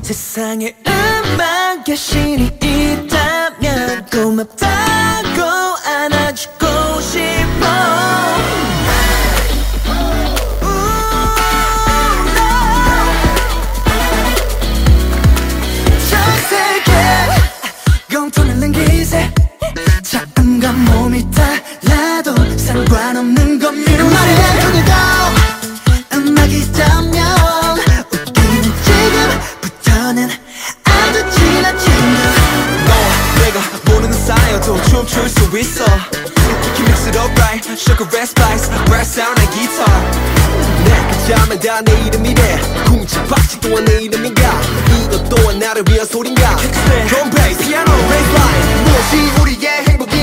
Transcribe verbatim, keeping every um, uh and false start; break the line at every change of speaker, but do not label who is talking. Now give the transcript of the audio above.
세상에 음악 여신이 있다면 고맙다고 안아주고 싶어. 전 세계 공통을 남기세. 작음과 몸이 달라도 상관없는 건 미련 말해. 그래도 음악이라면 웃기는 지금부터는 아주 지난 친구. 너와 내가 모르는 사이여도 춤출 수 있어. You mix it up right, sugar red spice, brass sound and guitar. 내 잠에 다 내 이름이래. 궁지박지 또한 내 이름인가. 이것 또한 나를 위한 소린가. Drum bass, piano, bass line. 무엇이 우리의 행복